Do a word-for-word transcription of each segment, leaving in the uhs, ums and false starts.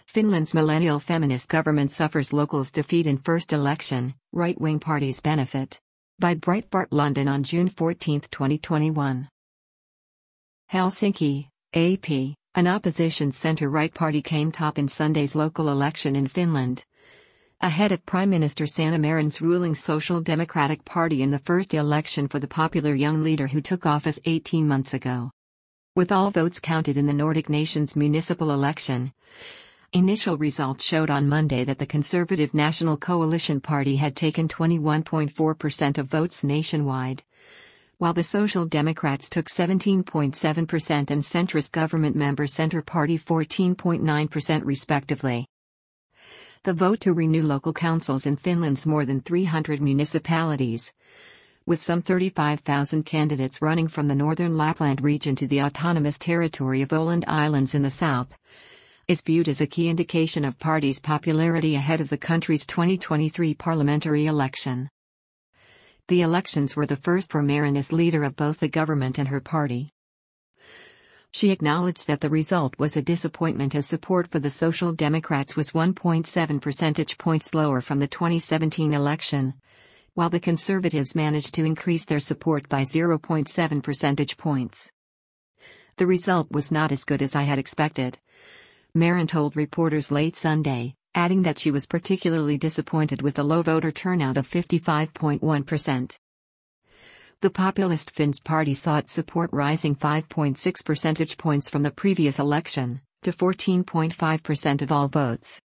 Finland's millennial feminist government suffers locals' defeat in first election, right-wing parties benefit. By Breitbart London on June fourteenth, twenty twenty-one. Helsinki, A P, an opposition centre-right party came top in Sunday's local election in Finland, ahead of Prime Minister Sanna Marin's ruling Social Democratic Party in the first election for the popular young leader who took office eighteen months ago. With all votes counted in the Nordic nation's municipal election, initial results showed on Monday that the Conservative National Coalition Party had taken twenty-one point four percent of votes nationwide, while the Social Democrats took seventeen point seven percent and centrist government member Centre Party fourteen point nine percent respectively. The vote to renew local councils in Finland's more than three hundred municipalities, with some thirty-five thousand candidates running from the northern Lapland region to the autonomous territory of Åland Islands in the south, is viewed as a key indication of party's popularity ahead of the country's twenty twenty-three parliamentary election. The elections were the first for Marin as leader of both the government and her party. She acknowledged that the result was a disappointment as support for the Social Democrats was one point seven percentage points lower from the twenty seventeen election, while the Conservatives managed to increase their support by zero point seven percentage points. The result was not as good as I had expected, Marin told reporters late Sunday, adding that she was particularly disappointed with the low voter turnout of fifty-five point one percent. The populist Finns party saw its support rising five point six percentage points from the previous election, to fourteen point five percent of all votes.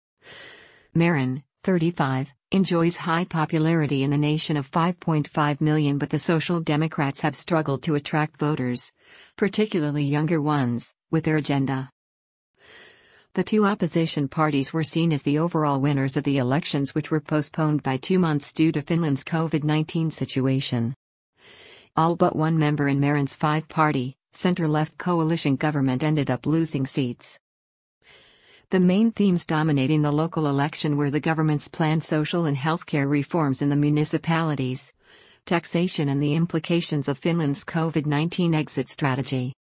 Marin, thirty-five, enjoys high popularity in a nation of five point five million, but the Social Democrats have struggled to attract voters, particularly younger ones, with their agenda. The two opposition parties were seen as the overall winners of the elections, which were postponed by two months due to Finland's COVID nineteen situation. All but one member in Marin's five-party, centre-left coalition government ended up losing seats. The main themes dominating the local election were the government's planned social and healthcare reforms in the municipalities, taxation and the implications of Finland's COVID nineteen exit strategy.